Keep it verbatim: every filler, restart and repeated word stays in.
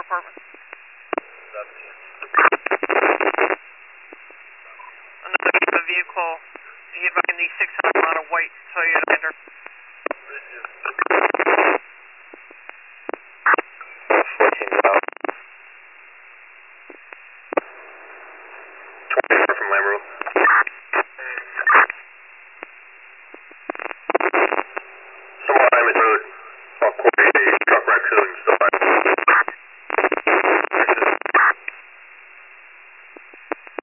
department. seventeen. Another vehicle, he advised the six hundred on a white Toyota Highlander. fourteen south. twenty-four from Lamoureux. Somewhere on the road, off Corey, truck raccoons, still by